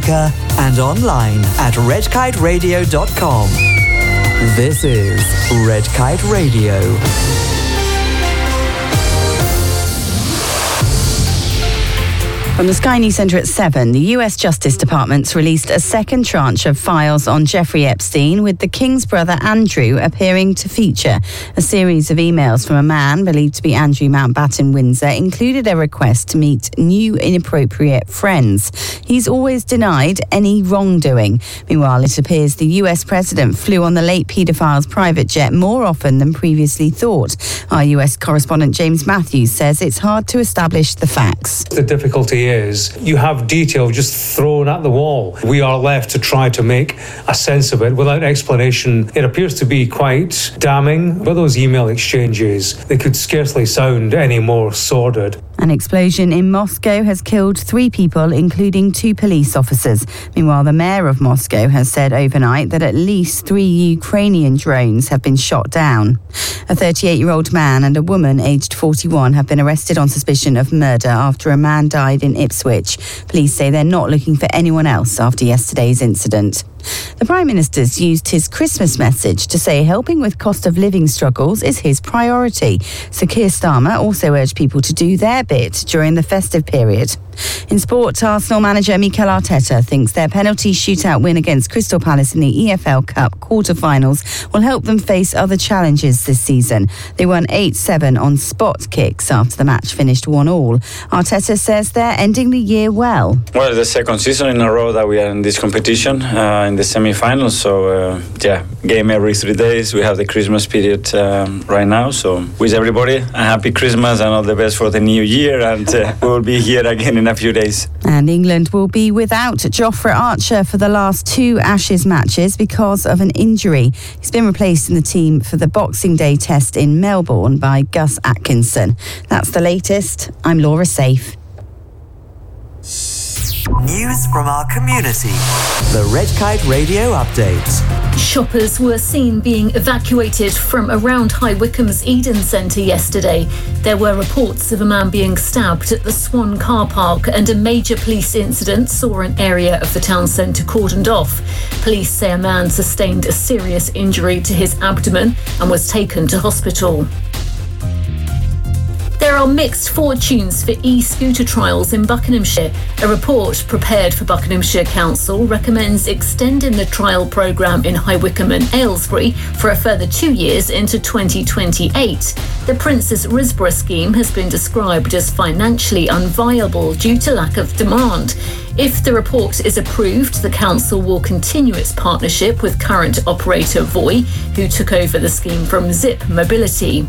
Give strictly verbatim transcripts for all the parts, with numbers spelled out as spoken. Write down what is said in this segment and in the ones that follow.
speaker and online at red kite radio dot com. This is Red Kite Radio. From the Sky News Centre at seven, the U S Justice Department's released a second tranche of files on Jeffrey Epstein, with the King's brother Andrew appearing to feature. A series of emails from a man believed to be Andrew Mountbatten Windsor included a request to meet new inappropriate friends. He's always denied any wrongdoing. Meanwhile, it appears the U S president flew on the late paedophile's private jet more often than previously thought. Our U S correspondent James Matthews says it's hard to establish the facts. The difficulty is you have detail just thrown at the wall. We are left to try to make a sense of it without explanation. It appears to be quite damning, but those email exchanges, they could scarcely sound any more sordid. An explosion in Moscow has killed three people, including two police officers. Meanwhile, the mayor of Moscow has said overnight that at least three Ukrainian drones have been shot down. A thirty-eight-year-old man and a woman aged forty-one have been arrested on suspicion of murder after a man died in Ipswich. Police say they're not looking for anyone else after yesterday's incident. The Prime Minister's used his Christmas message to say helping with cost of living struggles is his priority. Sir Keir Starmer also urged people to do their bit during the festive period. In sport, Arsenal manager Mikel Arteta thinks their penalty shootout win against Crystal Palace in the E F L Cup quarter-finals will help them face other challenges this season. They won eight seven on spot kicks after the match finished one all. Arteta says they're ending the year well. Well, it's the second season in a row that we are in this competition, uh, in the semi-finals. So, uh, yeah, game every three days. We have the Christmas period um, right now. So, wish everybody a happy Christmas and all the best for the new year. And uh, we will be here again in a few days. And England will be without Jofra Archer for the last two Ashes matches because of an injury. He's been replaced in the team for the Boxing Day test in Melbourne by Gus Atkinson. That's the latest. I'm Laura Safe. News from our community. The Red Kite Radio Update. Shoppers were seen being evacuated from around High Wycombe's Eden Centre yesterday. There were reports of a man being stabbed at the Swan car park, and a major police incident saw an area of the town centre cordoned off. Police say a man sustained a serious injury to his abdomen and was taken to hospital. There are mixed fortunes for e-scooter trials in Buckinghamshire. A report prepared for Buckinghamshire Council recommends extending the trial programme in High Wycombe and Aylesbury for a further two years into twenty twenty-eight. The Princess Risborough scheme has been described as financially unviable due to lack of demand. If the report is approved, the council will continue its partnership with current operator Voi, who took over the scheme from Zip Mobility.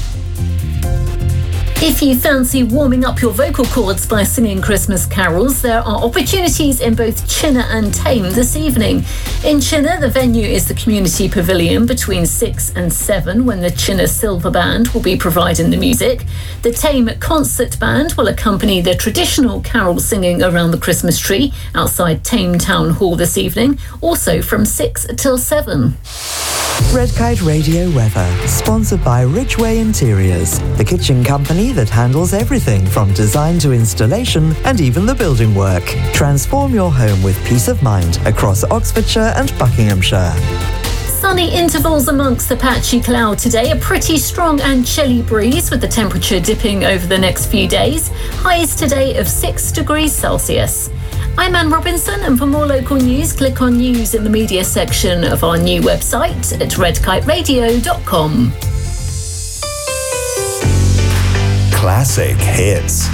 If you fancy warming up your vocal cords by singing Christmas carols, there are opportunities in both Chinner and Tame this evening. In Chinner, the venue is the Community Pavilion between six and seven, when the Chinner Silver Band will be providing the music. The Tame Concert Band will accompany the traditional carol singing around the Christmas tree outside Tame Town Hall this evening, also from six till seven. Red Kite Radio weather, sponsored by Ridgeway Interiors, the kitchen company that handles everything from design to installation and even the building work. Transform your home with peace of mind across Oxfordshire and Buckinghamshire. Sunny intervals amongst the patchy cloud today, a pretty strong and chilly breeze with the temperature dipping over the next few days. Highs today of six degrees Celsius. I'm Anne Robinson, and for more local news, click on News in the Media section of our new website at red kite radio dot com. Classic hits.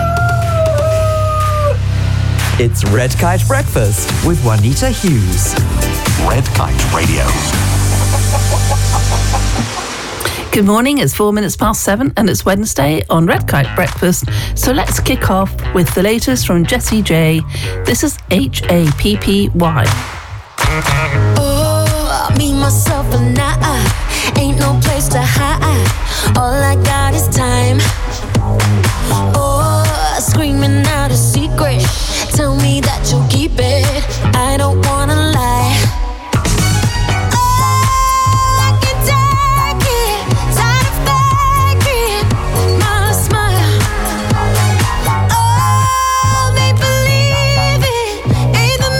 It's Red Kite Breakfast with Juanita Hughes. Red Kite Radio. Good morning, it's four minutes past seven and it's Wednesday on Red Kite Breakfast. So let's kick off with the latest from Jessie J. This is H A P P Y. Oh, me, myself and I, ain't no place to hide. All I got is time. Oh, screaming out a secret. Tell me that you'll keep it. I don't wanna lie. Ain't the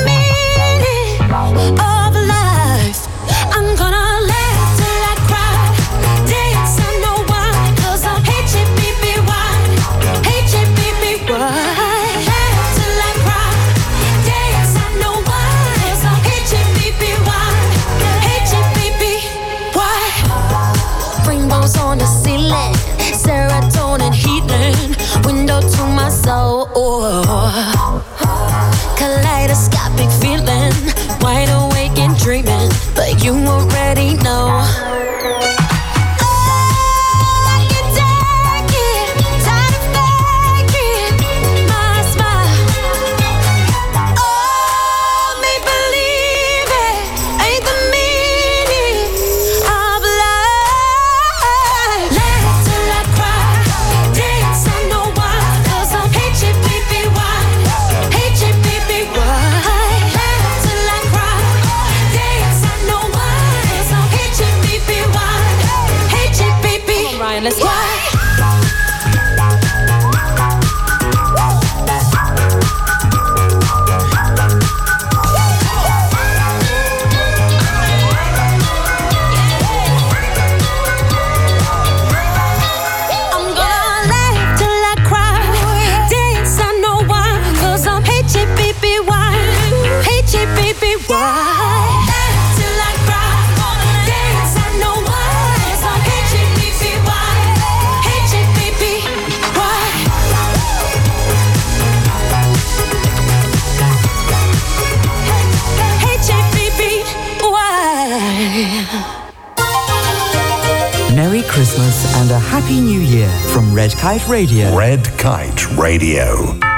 Year from Red Kite Radio. Red Kite Radio.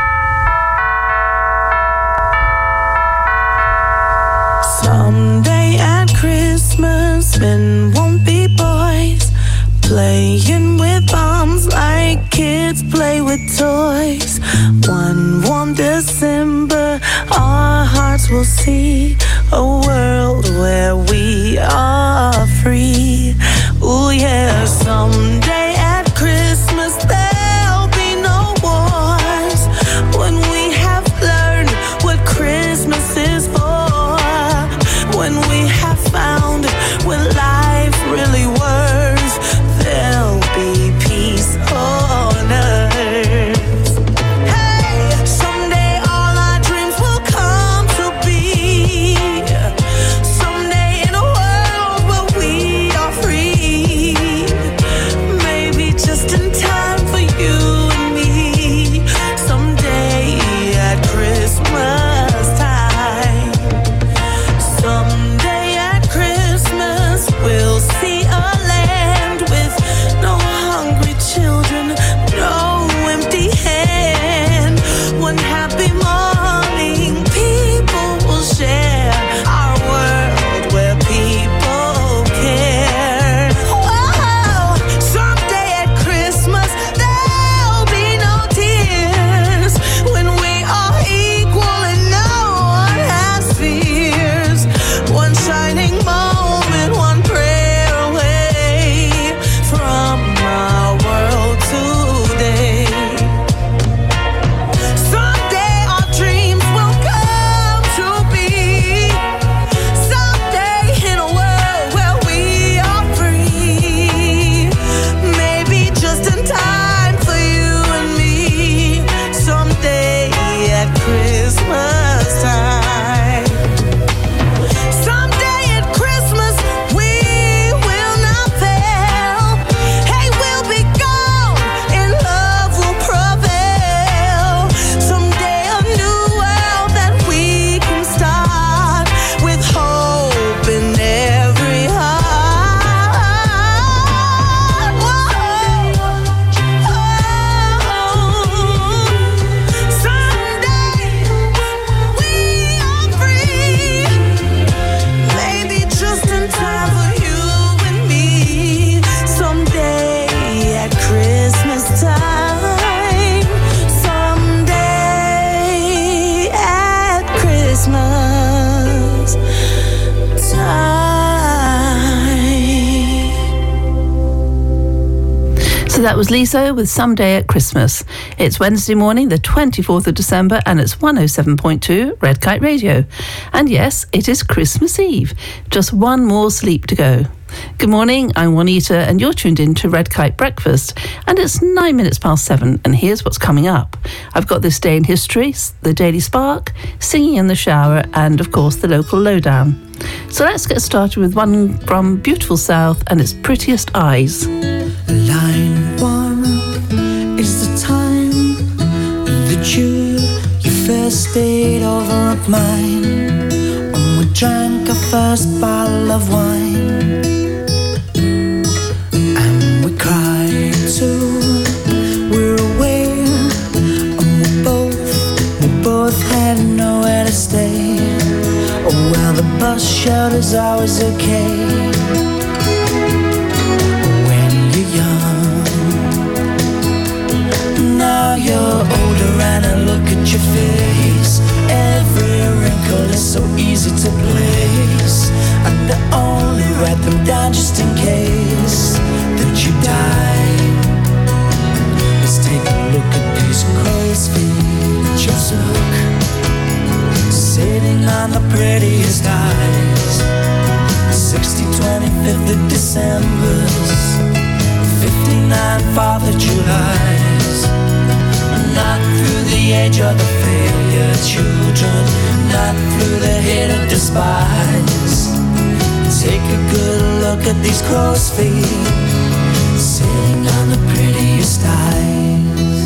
Someday at Christmas, men won't be boys, playing with bombs like kids play with toys. One warm December, our hearts will see a world where we are free. Ooh yeah, someday at Christmas there'll be no wars, when we have learned what Christmas is for, when we have found what life really worth, there'll be peace on earth. Hey, someday all our dreams will come to be. Someday in a world where we are free. Maybe just in time for you and me. Someday at Christmas time. Someday at Christmas we'll see a land with no hungry children, no empty hand. One happy morning people will share our world where people care. Whoa, someday at Christmas there'll be no tears, when we are equal and no one has fears. One shining moment, one prayer away from our world today. Someday our dreams will come to be. Someday in a world where we are free. Maybe just in time for you and me. Someday at Christmas time. Someday at Christmas we will not fail. Hey, we'll be gone and love will prevail. Someday a new world that we can start, with hope in every heart. Whoa. Someday we are free. Maybe just in time for you and me. Someday at Christmas time. Someday at Christmas time. So that was Lizzo with Someday at Christmas. It's Wednesday morning, the twenty-fourth of December, and it's one oh seven point two Red Kite Radio. And yes, it is Christmas Eve. Just one more sleep to go. Good morning, I'm Juanita, and you're tuned in to Red Kite Breakfast. And it's nine minutes past seven, and here's what's coming up. I've got This Day in History, the Daily Spark, Singing in the Shower, and of course the local lowdown. So let's get started with one from Beautiful South and its Prettiest Eyes. Line one is the time that you, you first stayed over at mine, when we drank our first bottle of wine, and we cried too. We're away, and we both, we both had nowhere to stay. Oh well, the bus shelter's always okay. Now you're older and I look at your face. Every wrinkle is so easy to place. And I only write them down just in case that you die. Let's take a look at these crow's feet. Just look, sitting on the prettiest eyes. sixty, twenty-fifth of December's, fifty-nine, fourth of July's. Not through the age of the failure children, not through the hate of despise. Take a good look at these crow's feet, sitting on the prettiest eyes.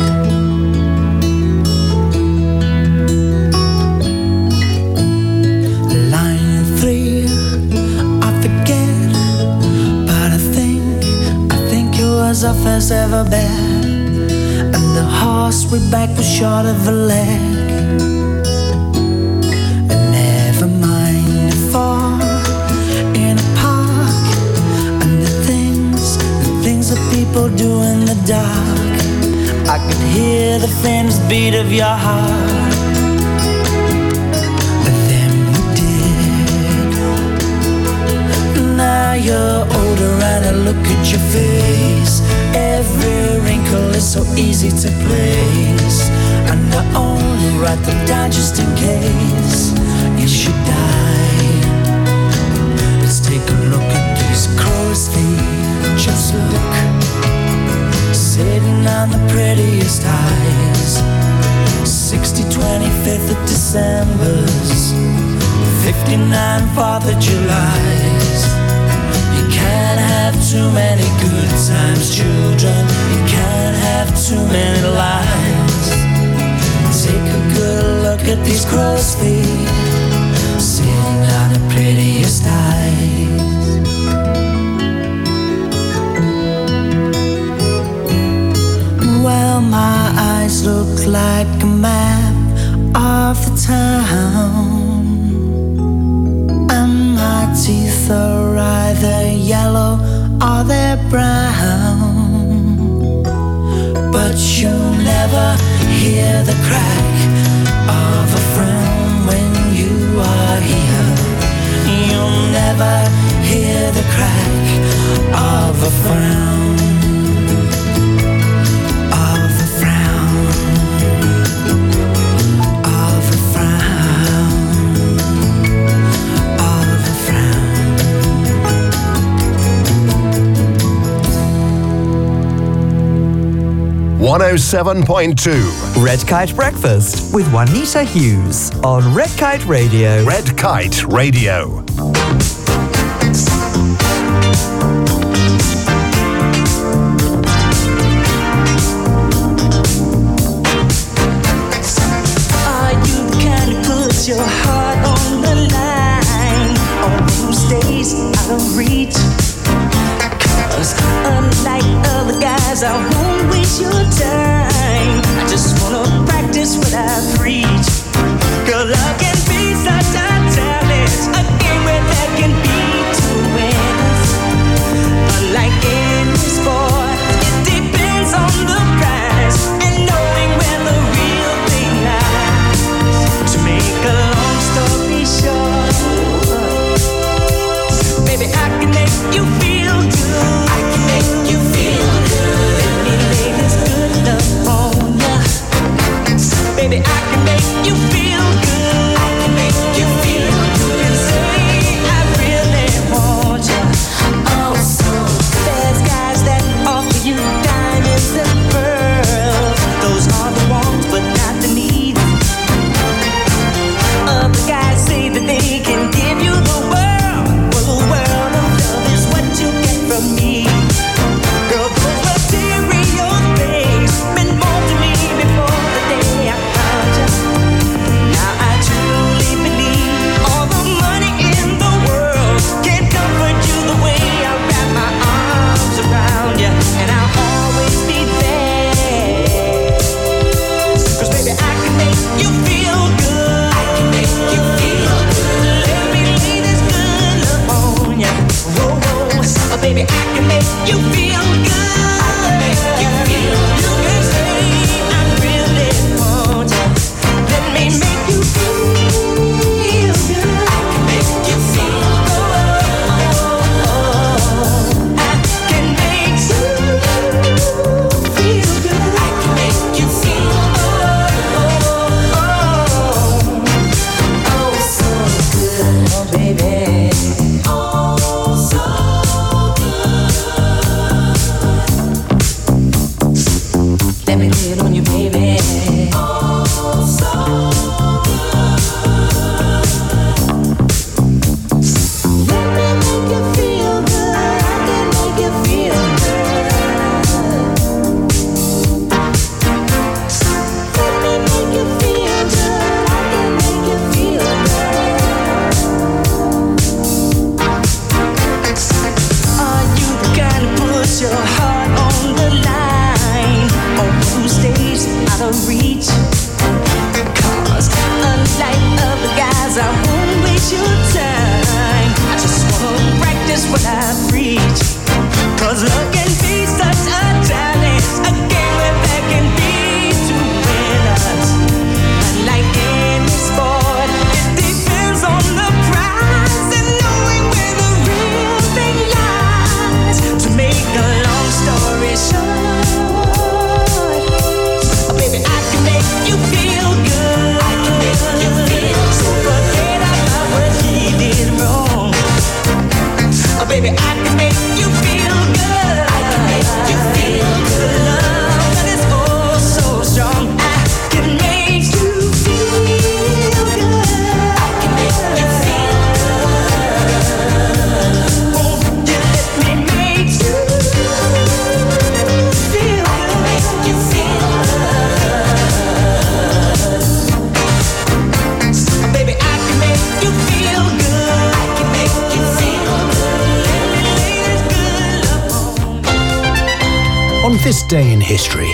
Line three, I forget, but I think, I think it was a as ever bad, and the horse we backed was short of a leg. And never mind a fall in a park, and the things, the things that people do in the dark. I could hear the faintest beat of your heart. Now you're older and I look at your face. Every wrinkle is so easy to place, and I only write them down just in case you should die. Let's take a look at these crow's feet. Just look, sitting on the prettiest eyes. sixty twenty-fifth of December's, fifty-nine fourth of July's. You can't have too many good times, children. You can't have too many lives. Take a good look at these crow's feet, sitting on the prettiest eyes. Well, my eyes look like a map of the town, and my teeth are either yellow or they're brown. But you'll never hear the crack of a frown when you are here. You'll never hear the crack of a frown. one oh seven point two Red Kite Breakfast with Juanita Hughes on Red Kite Radio. Red Kite Radio. Are you the kind who puts your heart on the line, or who stays out of reach? 'Cause unlike other guys, I won't waste your time. I just wanna practice what I preach. Girl, love can be such a challenge, a game where there can be two winners. Unlike any sport, it depends on the prize and knowing where the real thing lies. To make a long story short, baby, I can make This Day in History.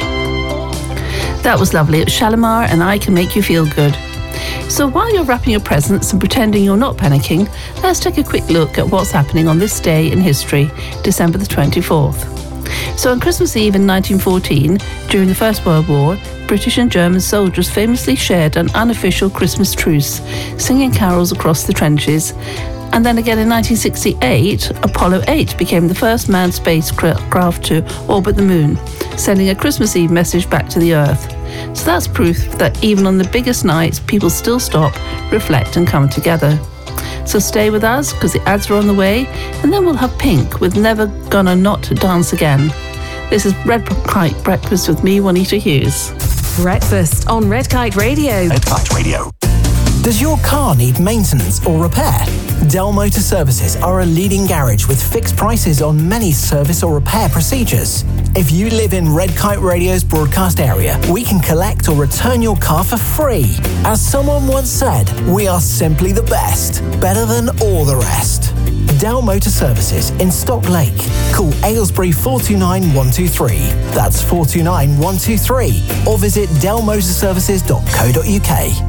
That was lovely. It's Shalimar and I Can Make You Feel Good. So while you're wrapping your presents and pretending you're not panicking, let's take a quick look at what's happening on this day in history, December the twenty-fourth. So on Christmas Eve in nineteen fourteen, during the First World War, British and German soldiers famously shared an unofficial Christmas truce, singing carols across the trenches. And then again in nineteen sixty-eight, Apollo eight became the first manned spacecraft to orbit the moon, sending a Christmas Eve message back to the Earth. So that's proof that even on the biggest nights, people still stop, reflect and come together. So stay with us, because the ads are on the way, and then we'll have Pink with Never Gonna Not Dance Again. This is Red Kite Breakfast with me, Juanita Hughes. Breakfast on Red Kite Radio. Red Kite Radio. Does your car need maintenance or repair? Dell Motor Services are a leading garage with fixed prices on many service or repair procedures. If you live in Red Kite Radio's broadcast area, we can collect or return your car for free. As someone once said, we are simply the best, better than all the rest. Dell Motor Services in Stock Lake. Call Aylesbury four two nine one two three. That's four two nine one two three. Or visit dell motor services dot co dot uk.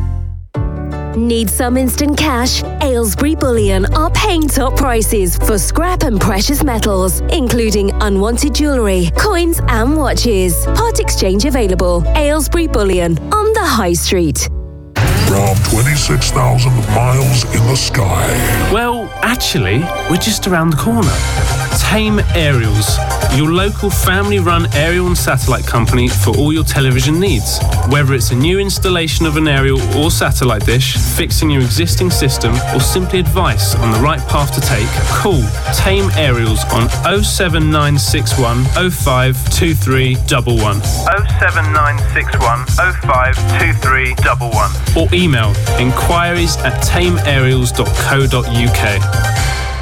Need some instant cash? Aylesbury Bullion are paying top prices for scrap and precious metals, including unwanted jewellery, coins and watches. Part exchange available. Aylesbury Bullion on the High Street. From twenty-six thousand miles in the sky. Well, actually, we're just around the corner. Tame Aerials, your local family-run aerial and satellite company for all your television needs. Whether it's a new installation of an aerial or satellite dish, fixing your existing system, or simply advice on the right path to take, call Tame Aerials on oh seven nine six one oh five two three one one. oh seven nine six one oh five two three one one. Or email inquiries at tame aerials dot co dot uk.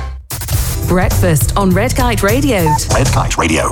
Breakfast on Red Kite Radio. Red Kite Radio.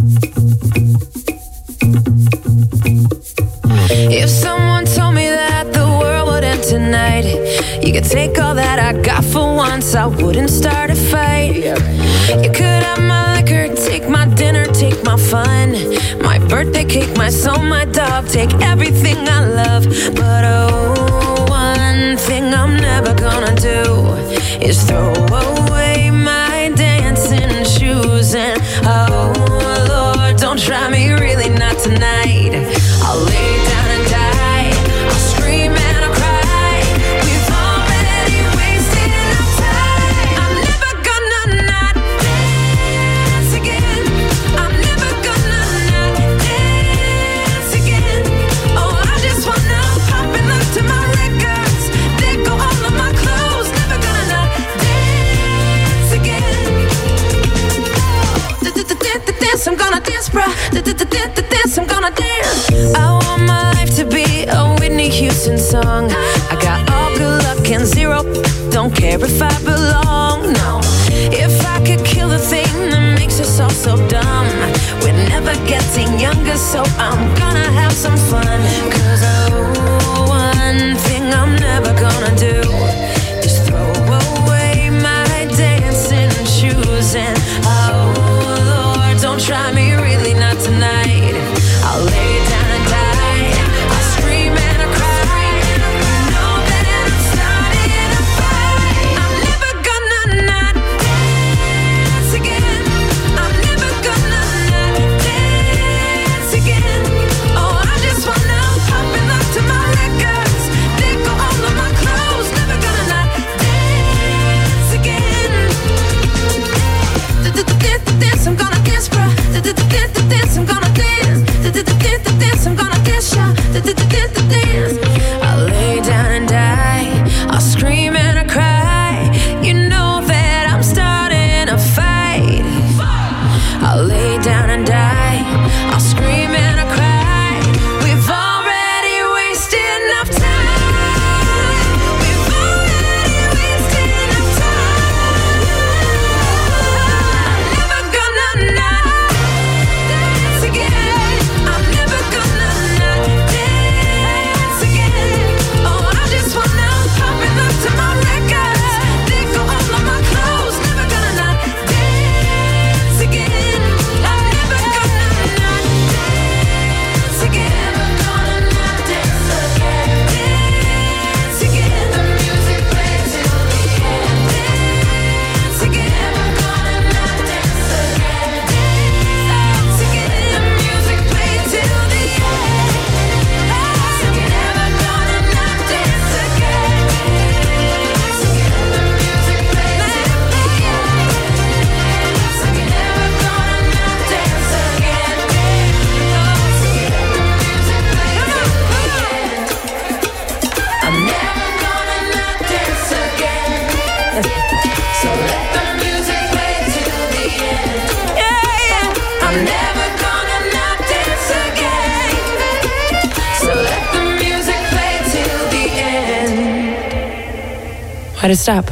If someone told me that the world would end tonight, you could take all that I got for once, I wouldn't start a fight. You could have my liquor, take my dinner, take my fun, my birthday cake, my soul, my dog, take everything I love. But oh, one thing I'm never gonna do is throw away my dancing shoes. And oh Lord, don't try me, really not tonight. I'll lay down and die, I'll scream and I'll cry. We've already wasted enough time. I'm never gonna not dance again. I'm never gonna not dance again. Oh, I just wanna pop and look to my records, let go all of my clothes. Never gonna not dance again. Dance, I'm gonna dance, bruh. Dance, I'm gonna dance. I want my life to be a Whitney Houston song. I got all good luck and zero, don't care if I belong, no. If I could kill the thing that makes us all so dumb, we're never getting younger, so I'm gonna have some fun. Cause oh, one thing I'm never gonna do is throw away my dancing shoes. And oh Lord, don't try me, really not tonight. I'll lay down and die, I'll scream and I'll cry. You know that I'm starting a fight. I'm never gonna not dance again. I'm never gonna not dance again. Oh, I just wanna pop and look to my records, let go all of my Why to stop?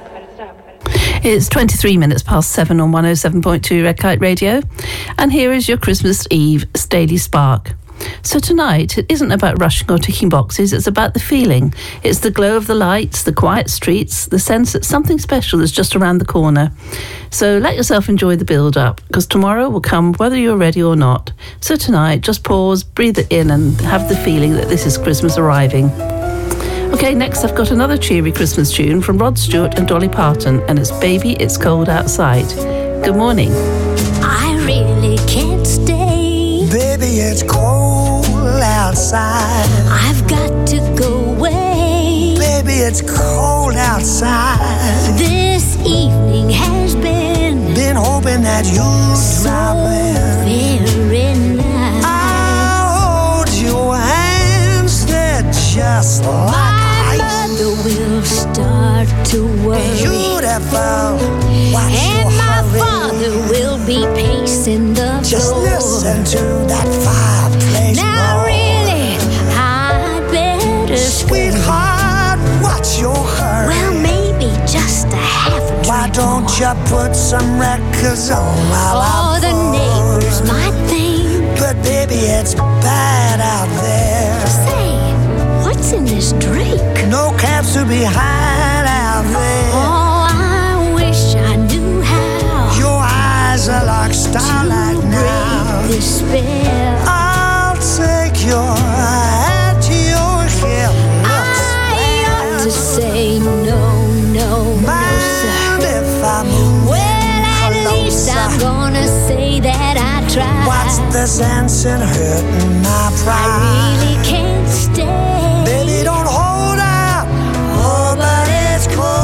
It's twenty-three minutes past seven on one oh seven point two Red Kite Radio, and here is your Christmas Eve Daily Spark. So tonight, it isn't about rushing or ticking boxes, it's about the feeling. It's the glow of the lights, the quiet streets, the sense that something special is just around the corner. So let yourself enjoy the build-up, because tomorrow will come whether you're ready or not. So tonight, just pause, breathe it in, and have the feeling that this is Christmas arriving. Okay, next I've got another cheery Christmas tune from Rod Stewart and Dolly Parton, and it's Baby, It's Cold Outside. Good morning. I really can't stay. Baby, it's cold outside. I've got to go away. Baby, it's cold outside. This evening has been Been hoping that you'd so drop in. very nice. I'll hold your hands, they're just like My ice. mother will start to worry. Beautiful, watch And your my hurry. father will be pacing the Just floor. listen to that fireplace Now roar. really, I'd better Sweetheart, watch your hurry. Well, maybe just a half a Why drink don't more. you put some records on while Oh, I'm the full? neighbors might think. But baby, it's bad out there. Say, what's in this drink? No cabs to be had out there. Oh, I wish I knew how Your eyes are like starlight to now. break this spell. I'll take your hat, your hair looks I ought to say no, no, no, bad sir. if I move Well, at least closer. I'm gonna say that I tried. What's the sense in hurting my I pride? really can't stay. Baby, don't hold out. Oh, but it's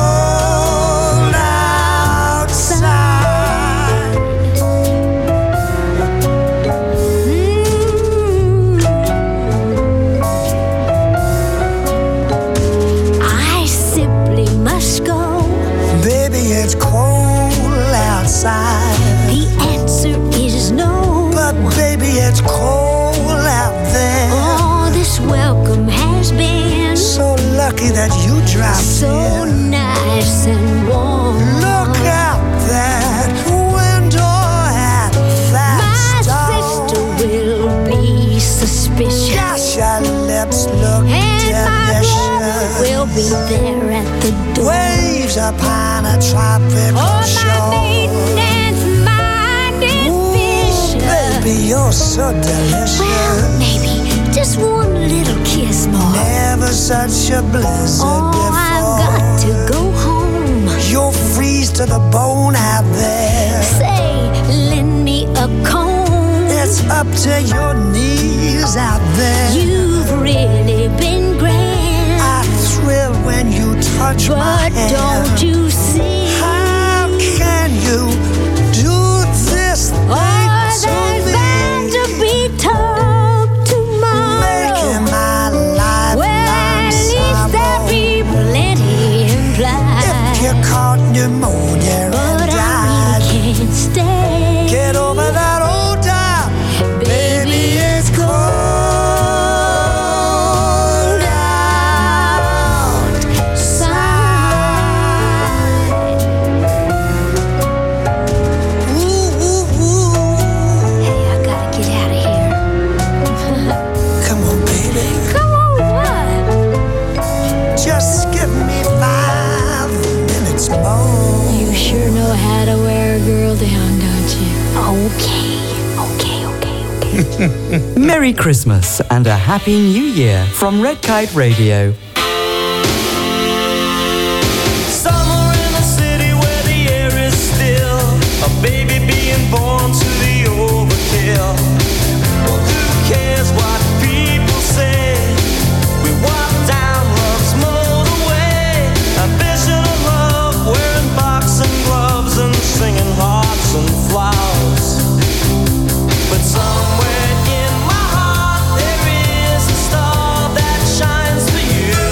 cold outside. Mm. I simply must go. Baby, it's cold outside. The answer is no. But baby, it's cold out there. Oh, this welcome has been So lucky that you dropped so in. nice and warm. Look out that window at that My stone. sister will be suspicious. Gosh, your lips look And my brother delicious. will be there at the door. Waves upon a tropical Oh, my shore. maintenance mind is vicious. Baby, you're so delicious. Well, maybe just one little kiss more. Never such a blizzard Oh, before. I've got to go home. You'll freeze to the bone out there. Say, lend me a comb. It's up to your knees out there. You've really been grand. I thrill when you touch my But hand. don't you see? How can you do this thing Oh, to there's me? bound to be talk tomorrow. Making my life Well, at least there'll be plenty implied. If you caught pneumonia and But I died, really can't stay. get over that old doubt. Baby, it's cold outside. Ooh, ooh, ooh. Hey, I gotta get out of here. Come on, baby. Come on, what? Just give me five minutes more. You sure know how to wear a girl down, don't you? Okay, okay, okay, okay. Merry Christmas and a Happy New Year from Red Kite Radio. Somewhere in the city where the air is still, a baby being born to the overkill. Well, who cares what people say? We walk down love's motorway, a vision of love, wearing boxing gloves and singing hearts and flowers. But somewhere in my heart there is a star that shines for you.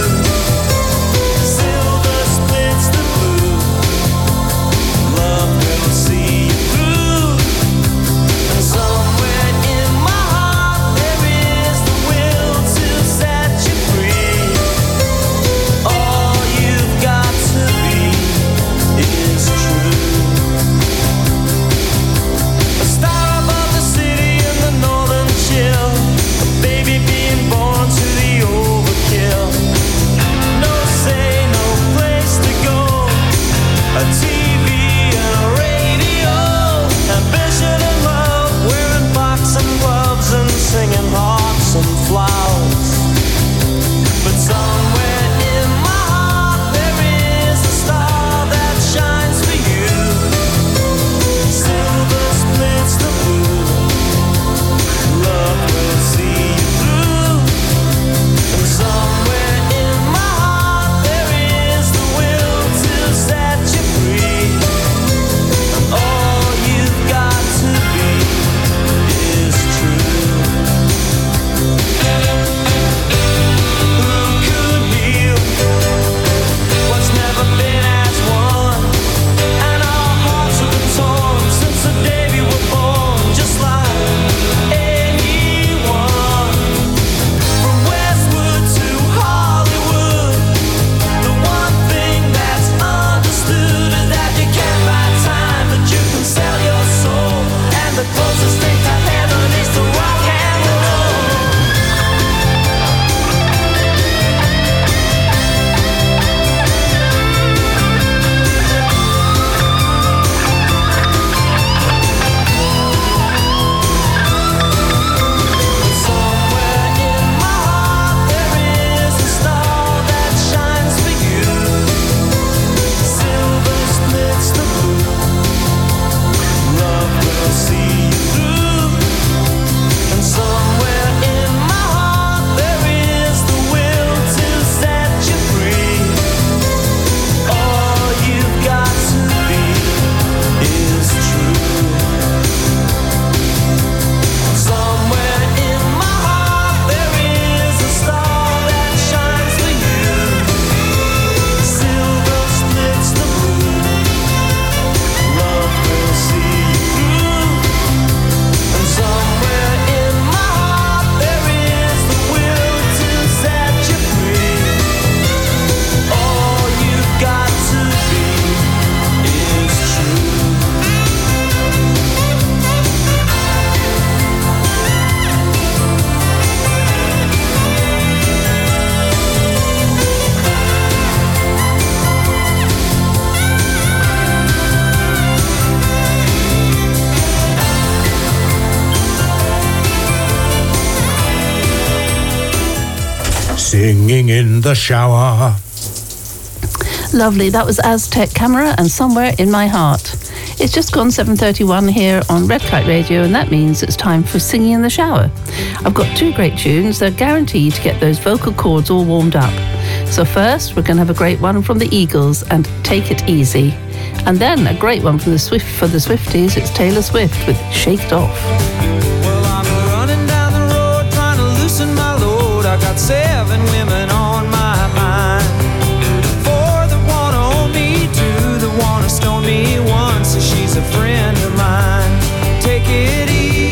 singing in the shower. Lovely. That was Aztec Camera and Somewhere in My Heart. It's just gone seven thirty-one here on Red Kite Radio, and that means it's time for Singing in the Shower. I've got two great tunes. They're guaranteed to get those vocal cords all warmed up. So first, we're going to have a great one from the Eagles and Take It Easy. And then a great one from the Swift for the Swifties. It's Taylor Swift with Shake It Off. Well, I'm running down the road trying to loosen my load. I got seven women on my mind. Four that wanna own me, two that wanna stone me, one says she's a friend of mine. Take it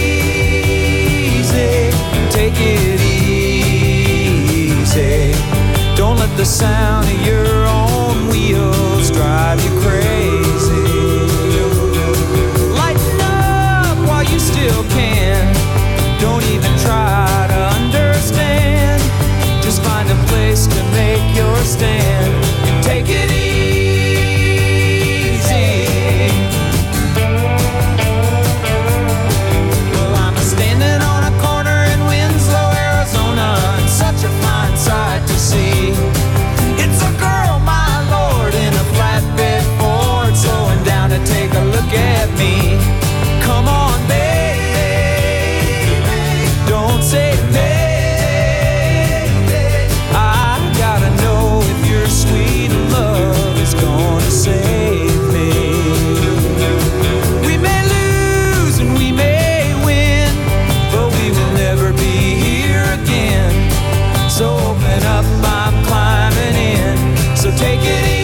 easy, take it easy. Don't let the sound of your own wheels drive you crazy. Lighten up while you still can. Don't even try to understand. Just find a place to make your stand and take it easy. Well, I'm standing on a corner in Winslow, Arizona, and such a fine sight to see. It's a girl, my lord, in a flatbed Ford, slowing down to take a look at me. Come on, baby, don't say baby. I gotta know if your sweet love is gonna save me. We may lose and we may win, but we will never be here again. So open up, I'm climbing in. So take it easy.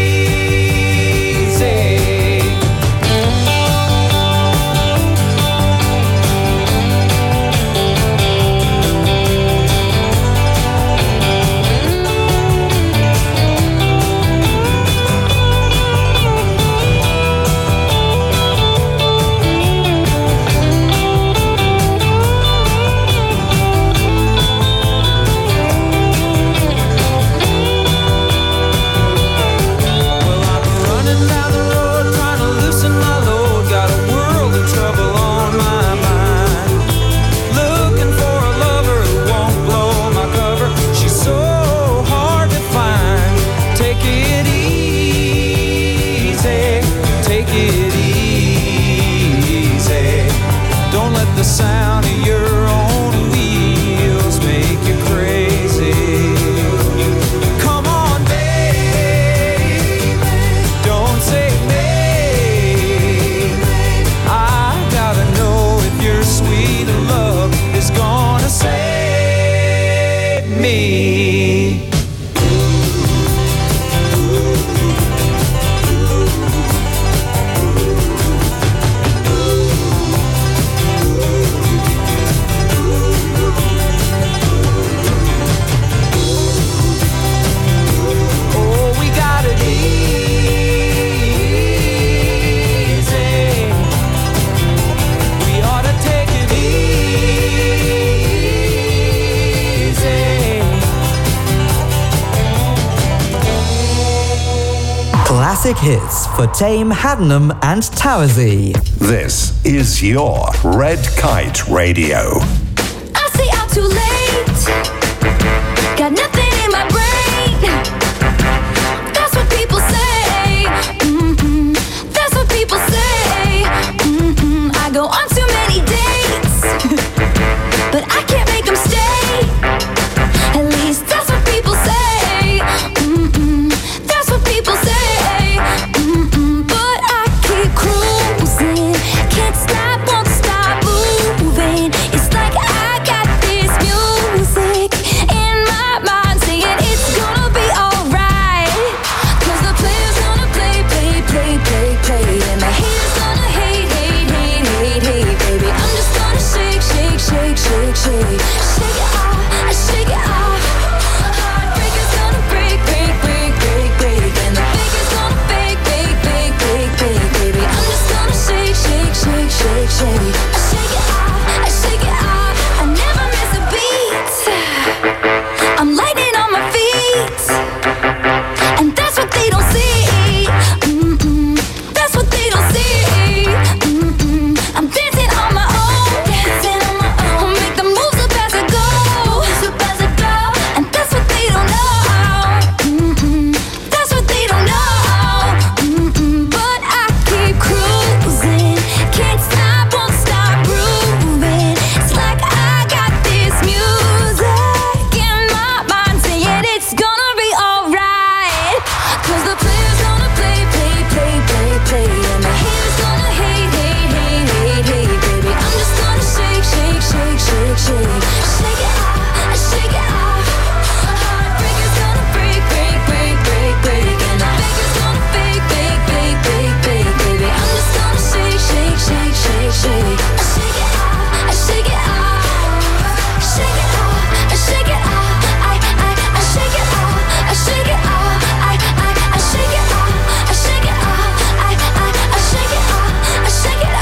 Well, I'm running down the road trying to loosen my load. Got a world of trouble on my mind. Looking for a lover who won't blow my cover. She's so hard to find. Take it easy, take it easy. Don't let the sound of your own wheels make you crazy. Come on, baby, don't say maybe. I gotta know if your sweet love is gonna save me. Oh, we got it easy. We ought to take it easy. Classic hits for Tame, Haddenham and Towersey. This is your Red Kite Radio. I stay out too late. Got nothing in my brain. That's what people say. Mm-mm. That's what people say. Mm-mm. I go on too many dates, but I can't make them stay. At least that's what people say. Mm-mm. That's what people say. Mm-mm. But I keep cruising. Can't stop, won't stop moving. It's like I got this music in my mind saying it's Cause the players gonna play, play, play, play, play, and the haters gonna hate, hate, hate, hate, hate, baby. I'm just gonna shake, shake, shake, shake, shake, shake it off, shake it off. Heartbreakers gonna break, break, break, break, break, and the fakers gonna fake, fake, fake, fake, fake, baby. I'm just gonna shake, shake, shake, shake, shake, shake it off, shake it off, shake it off, shake it off. I, I, I shake it off, I shake it off. I, I, I shake it off, I shake it off. I, I, I shake it off, I shake it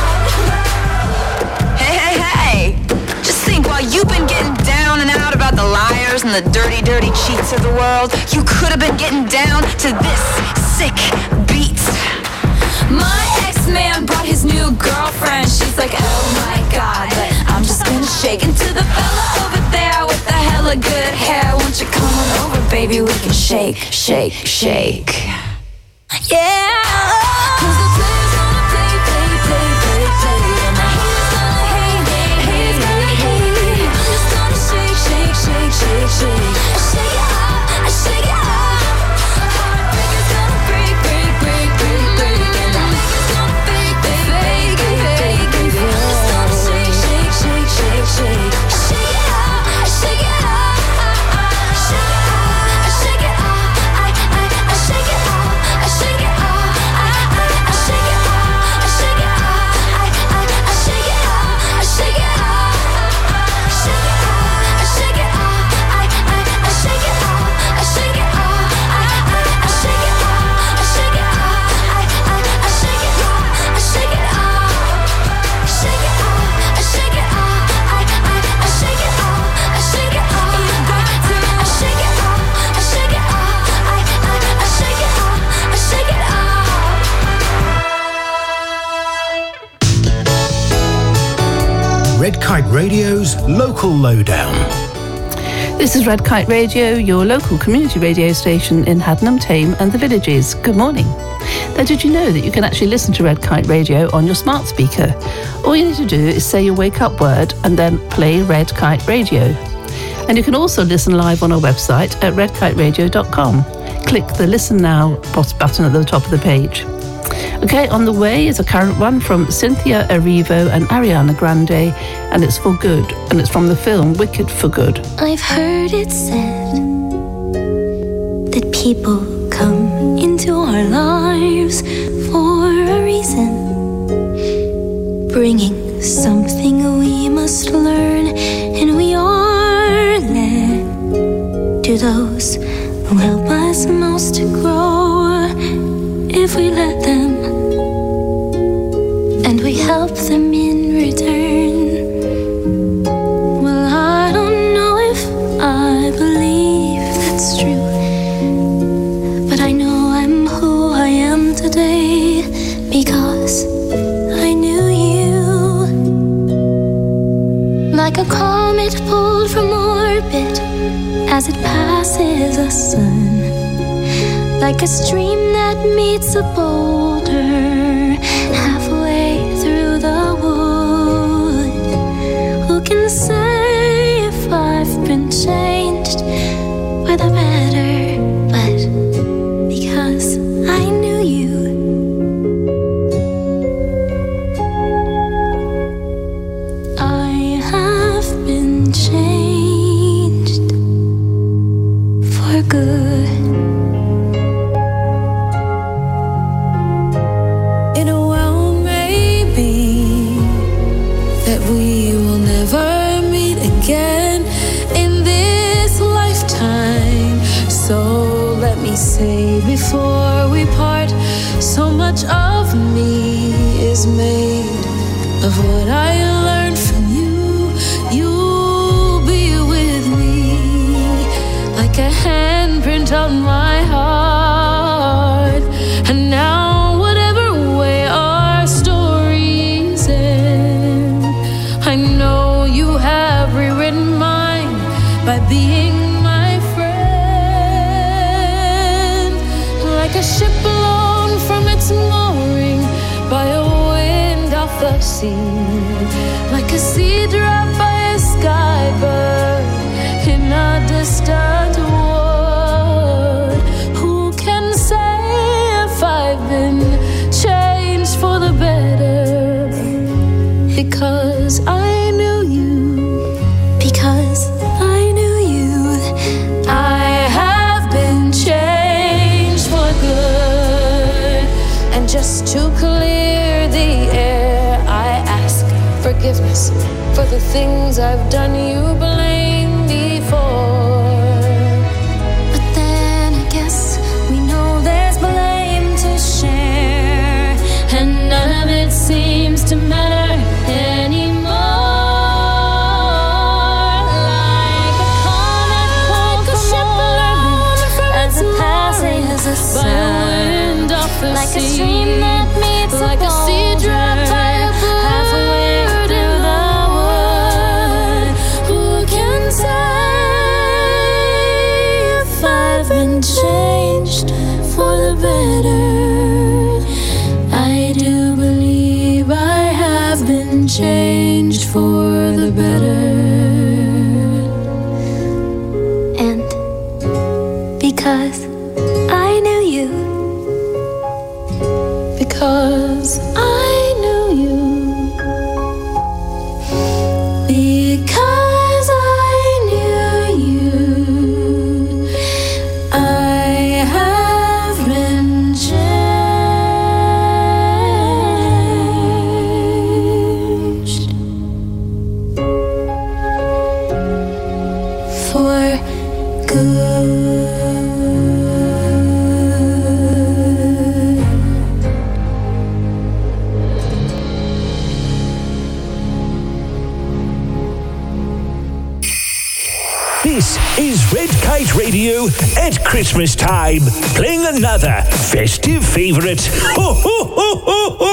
off. Hey, hey, hey! Just think, while you've been getting down and out about the liars and the dirty, dirty cheats of the world, you could have been getting down to this sick beat. My ex-man brought his new girlfriend. She's like, oh my god, but I'm just gonna shake into the fella over there with the hella good hair. Won't you come on over, baby? We can shake, shake, shake. Yeah. Cause the players gonna play, play, play, play, play, and the haters gonna hate, hate, hate, hate, hate. I'm just gonna shake, shake, shake, shake, shake. I shake it off, I shake it off. Heartbreakers gonna break, break, break, break, break, and the fakers gonna fake, fake, fake, fake, fake, baby. I'm just gonna shake, shake, shake, shake, shake. I shake it off, I shake it off. Shake it off, I shake it off. I, I, I shake it off, I shake it off. I, I, I shake it off, I shake it off. I, I, I shake it off, I shake it off. Shake it off, I shake it off. I, I, I shake it off, I shake it off. I, I, I shake it off, I shake it off. I, I, I shake it off, I shake it off. Shake it off, I shake it off. I, I, I shake it off, I shake it off. You got to, I shake it off, I shake it off. I, I, I shake it off, I shake it off. Red Kite Radio's Local Lowdown. This is Red Kite Radio, your local community radio station in Haddenham, Tame and the Villages. Good morning. Now, did you know that you can actually listen to Red Kite Radio on your smart speaker? All you need to do is say your wake up word and then play Red Kite Radio. And you can also listen live on our website at red kite radio dot com. Click the Listen Now button at the top of the page. Okay, on the way is a current one from Cynthia Erivo and Ariana Grande, and it's For Good, and it's from the film Wicked for Good. I've heard it said that people come into our lives for a reason, bringing something we must learn, and we are led to those who help us most to grow if we let them, and we help them in return. Well, I don't know if I believe that's true, but I know I'm who I am today because I knew you. Like a comet pulled from orbit as it passes the sun, like a stream that meets a boulder halfway through the wood. Who can say if I've been changed for the better? But because I knew you, I have been changed for good. We will never meet again in this lifetime. So let me say before we part, so much of me is made of what I learned from you. You'll be with me like a handprint on my heart. And now whatever way our stories end, I know you have rewritten mine by being my friend. Like a ship blown from its mooring by a wind off the sea, like a sea drop by a sky bird in a distant wood. Who can just to clear the air. I ask forgiveness for the things I've done you blame me for. But then I guess we know there's blame to share, and none of it seems to matter anymore. Like a comet pulled from as a passing as a sound, like a stream that meets like a sea drop by a halfway through the wood. Who can say if I've been changed for the better? I do believe I have been changed for the better. And because I knew you, because I knew you, because I knew you, I have been changed for good. This is Red Kite Radio at Christmas time, playing another festive favourite. Ho, ho, ho, ho, ho!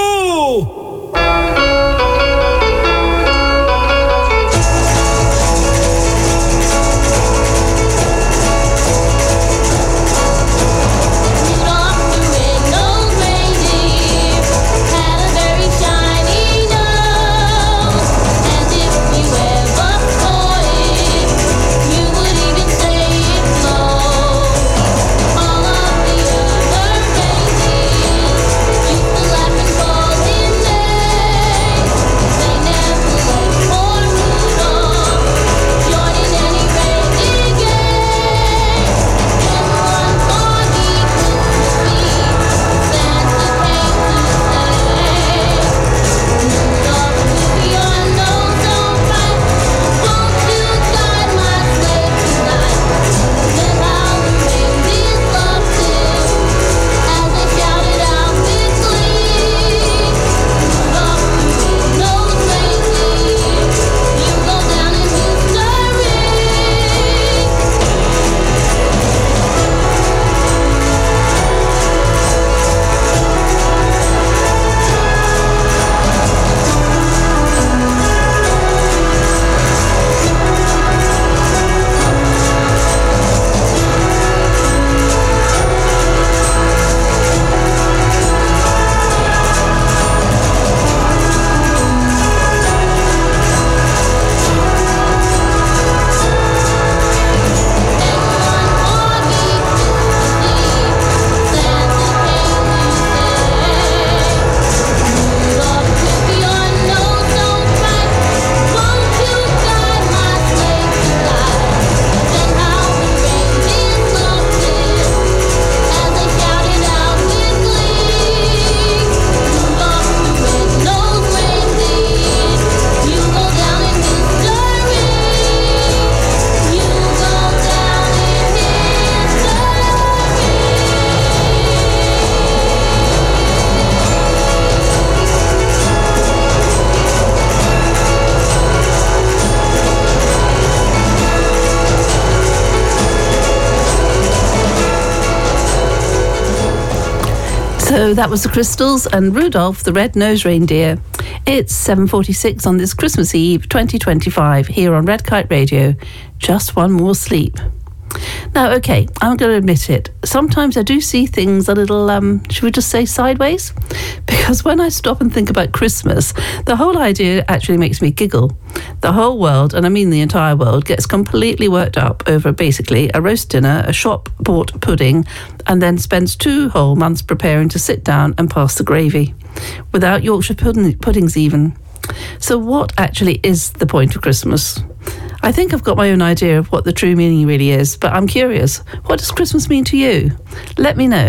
So that was the Crystals and Rudolph the Red-Nosed Reindeer. It's seven forty-six on this Christmas Eve twenty twenty-five here on Red Kite Radio. Just one more sleep. Now, okay, I'm going to admit it. Sometimes I do see things a little, um, should we just say sideways? Because when I stop and think about Christmas, the whole idea actually makes me giggle. The whole world, and I mean the entire world, gets completely worked up over basically a roast dinner, a shop-bought pudding, and then spends two whole months preparing to sit down and pass the gravy, without Yorkshire pudding, puddings even. So what actually is the point of Christmas? I think I've got my own idea of what the true meaning really is, but I'm curious. What does Christmas mean to you? Let me know.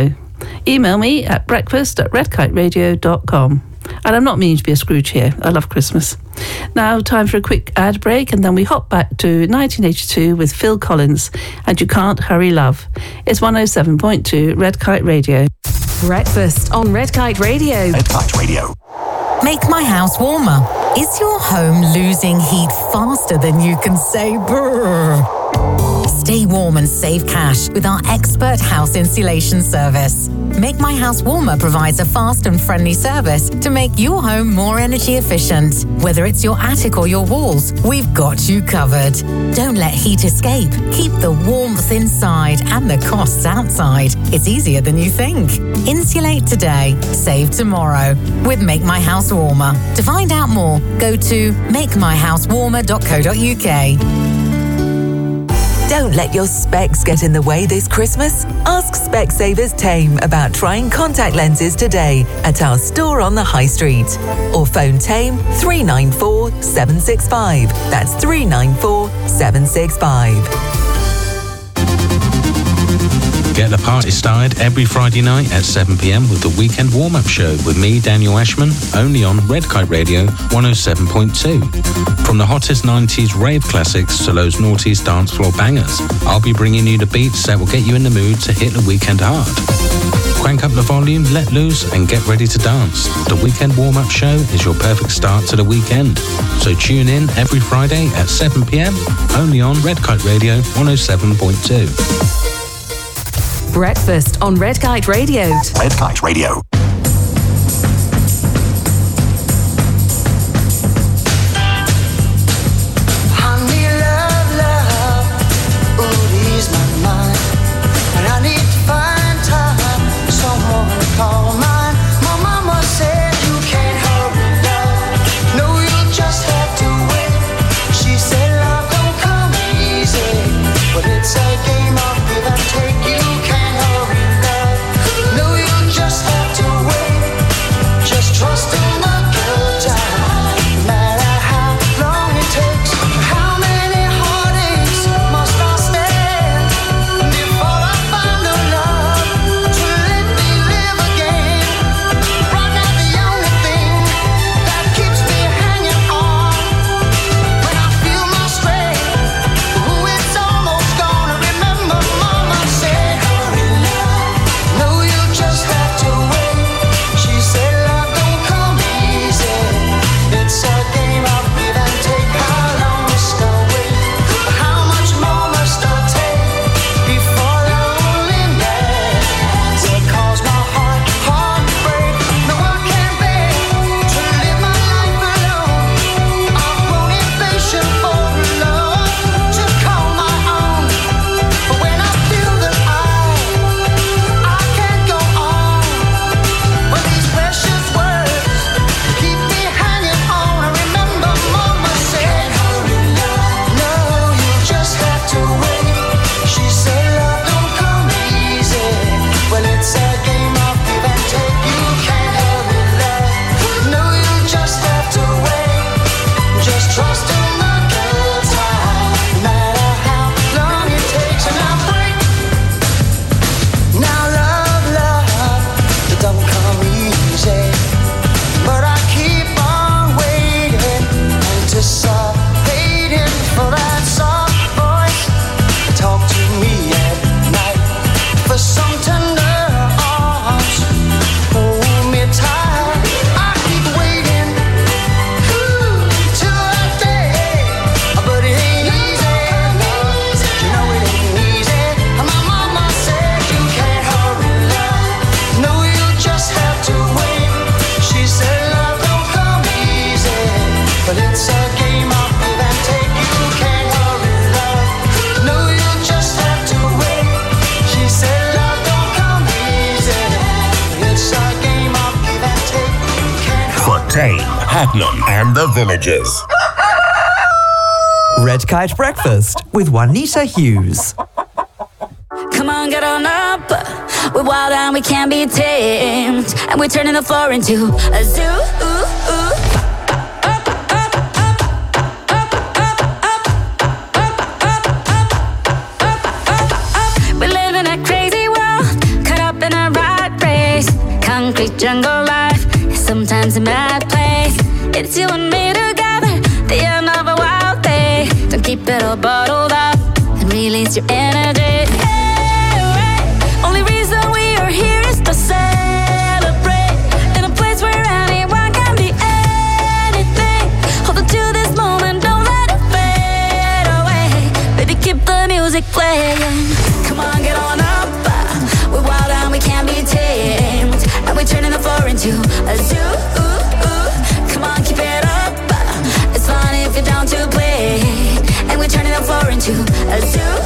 Email me at breakfast at redkiteradio dot com. And I'm not meaning to be a Scrooge here. I love Christmas. Now, time for a quick ad break, and then we hop back to nineteen eighty-two with Phil Collins and You Can't Hurry Love. It's one oh seven point two Red Kite Radio. Breakfast on Red Kite Radio. Red Kite Radio. Make my house warmer. Is your home losing heat faster than you can say brrr? Stay warm and save cash with our expert house insulation service. Make My House Warmer provides a fast and friendly service to make your home more energy efficient. Whether it's your attic or your walls, we've got you covered. Don't let heat escape. Keep the warmth inside and the costs outside. It's easier than you think. Insulate today, save tomorrow with Make My House Warmer. To find out more, go to make my house warmer dot co dot uk. Don't let your specs get in the way this Christmas. Ask Specsavers Tame about trying contact lenses today at our store on the High Street. Or phone Tame three nine four seven six five. That's three nine four seven six five. Get the party started every Friday night at seven p m with the Weekend Warm-Up Show with me, Daniel Ashman, only on Red Kite Radio one oh seven point two. From the hottest nineties rave classics to those noughties dance floor bangers, I'll be bringing you the beats that will get you in the mood to hit the weekend hard. Crank up the volume, let loose, and get ready to dance. The Weekend Warm-Up Show is your perfect start to the weekend. So tune in every Friday at seven p m, only on Red Kite Radio one oh seven point two. Breakfast on Red Kite Radio. Red Kite Radio. Honey, love, love, ooh, ease my mind. And I need to find time, someone to call mine. My mama said you can't hurry love. No, you just have to wait. She said love don't come easy, but it's a game of give and take. You can't hurry love. No, you just have to wait. Just trust in the good time. No matter how long it takes, how many heartaches must I stand before I find the love to let me live again? Right now the only thing that keeps me hanging on when I feel my strength, ooh, it's almost gone. I remember mama said, hurry love. No, you just have to wait. She said love don't come easy. It's a game of give and take. How long must I wait? How much more must I take before loneliness will cause my heart, heart to break? No, I can't bear to live my life alone. I've grown impatient for love to call my own. But when I feel that I, I can't go on, when these precious words keep me hanging on, I remember mama said, hurry love. No, you just have to wait. She said love don't come easy. Well, it's a game of give and take. You can't hurry love. No, you just have to wait. Just trust in the good time. No matter how long it takes. And I break. Now love, love, it don't come easy. But I keep on waiting, anticipating for that soft voice to talk to me at night. For some tender arms, hold me tight. I keep waiting, ooh, till that day. But it ain't easy, you know it ain't easy. My mama said you can't hurry love. No, you just have to wait. She said love don't come easy, but it's a game of give and take. You can't hurry love. No, you just have to wait. She said love don't come easy, but it's a game of give and take. You can't For Tame, Hadnam, and the Villagers. Red Kite Breakfast with Juanita Hughes. Come on, get on up. We're wild and we can't be tamed. And we're turning the floor into a zoo. Ooh, ooh. We live in a crazy world, caught up in a rat concrete jungle life is sometimes a mad place. It's you and me together, the end of a wild day. Don't keep it all bottled up and release your energy. Hey, hey. Only reason we are here is to celebrate in a place where anyone can be anything. Hold on to this moment, don't let it fade away. Baby, keep the music playing. Come on, get on up. We're wild and we can't be tamed, and we're turning the floor into a zoo. Come on, keep it up. It's fun if you're down to play, and we're turning the floor into a zoo.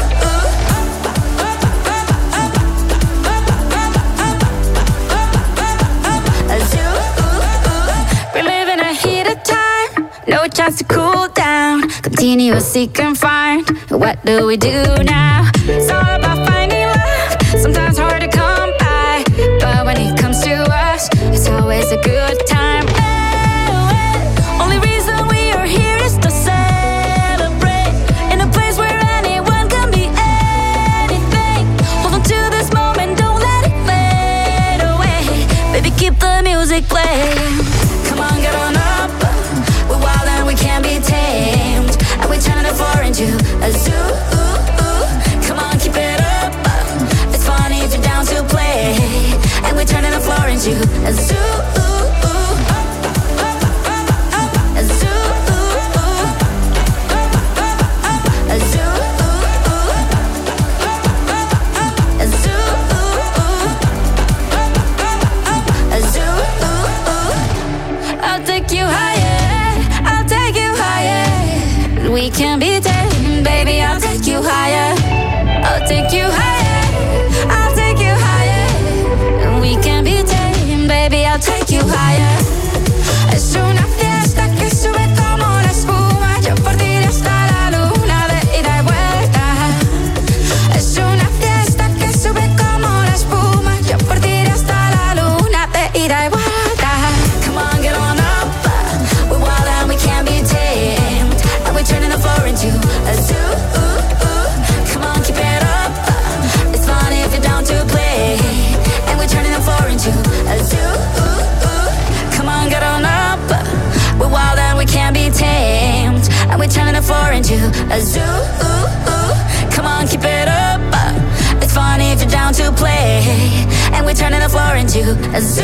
A zoo. We're living a heated time, no chance to cool down. Continuous seek and find. What do we do now? It's all about finding love. Sometimes hard to come by, but when it comes to us, it's always a good time. Oh, oh. Only reason we are here is to celebrate in a place where anyone can be anything. Hold on to this moment, don't let it fade away. Baby, keep the music playing. Come on, get on up. We're wild and we can't be tamed, and we're turning the floor into a zoo. Come on, keep it up. It's fun if you're down to play, and we're turning the floor into a zoo. A zoo. A zoo. A zoo. A zoo. I'll take you higher. I'll take you higher. We can be tamed, baby. I'll take you higher. I'll take you higher. I'll take you higher. We can be tamed, baby. I'll take you higher. Es una fiesta que sube como la espuma. Yo por ti hasta la luna de ida y vuelta. Es una fiesta que sube como la espuma. Yo por ti hasta la luna de ida y vuelta. Come on, get on up. We're wild and we can't be tamed, and we're turning the floor into a zoo. Come on, keep it up. It's fun if you're down to play, and we're turning the floor into a zoo. Come on, get on up. We're wild and we can't be tamed, and we're turning the floor into a zoo. Come on, keep it up. It's fun if you're down to play, and we're turning the floor into a zoo.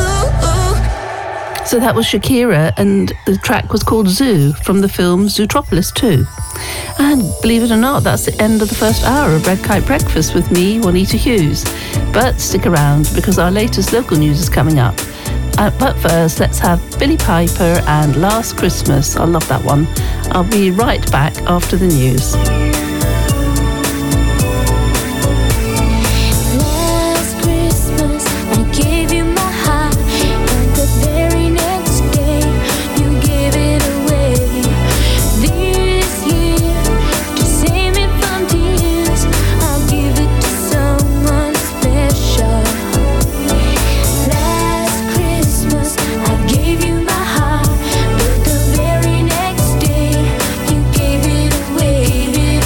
So that was Shakira, and the track was called Zoo from the film Zootropolis two. And believe it or not, that's the end of the first hour of Red Kite Breakfast with me, Juanita Hughes. But stick around, because our latest local news is coming up. Uh, but first, let's have Billy Piper and Last Christmas. I love that one. I'll be right back after the news. Last Christmas, I gave you my heart, and the very next day, you gave it away. This year, to save me from tears, I'll give it to someone special. Last Christmas, I gave you my heart, but the very next day, you gave it away.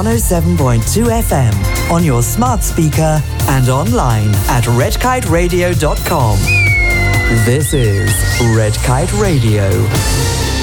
one oh seven point two F M on your smart speaker and online at red kite radio dot com. This is Red Kite Radio.